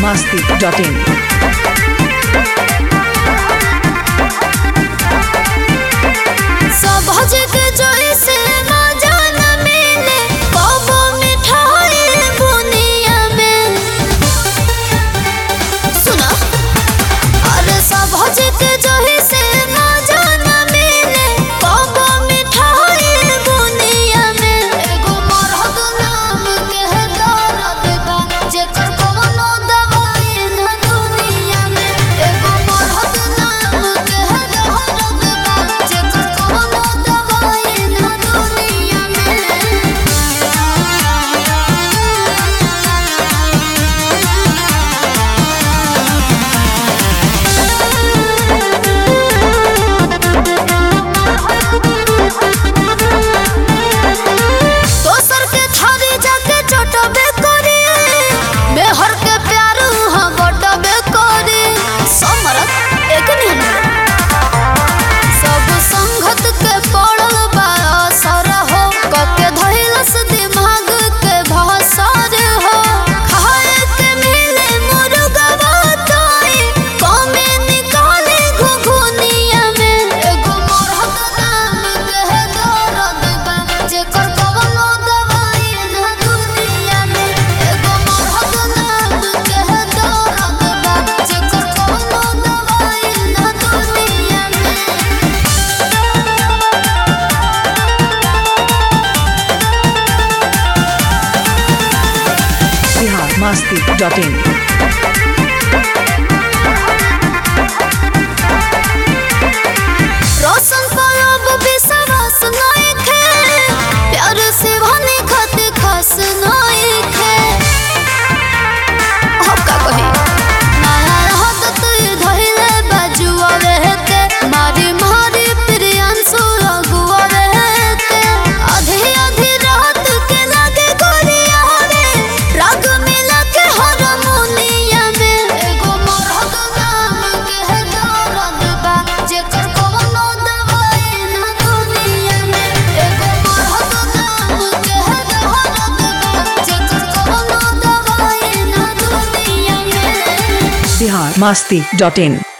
biharmasti.in biharmasti.in रोशन परब विश्वास नहीं खे प्यार से भने खत खस नहीं खे अब का कही नया रहत तू धइले बाजुआ रहते मारी मारी प्रियांशु लगुआ रहते आधी आधी रात के लगे गोरिया रे राग मिला के हारमोनिया में एगो मरहत नाम के है दर्द बा जेकर कोनो दवाई ना दुनिया में एगो मरहत नाम के है दर्द बा जेकर कोनो दवाई ना दुनिया में biharmasti.in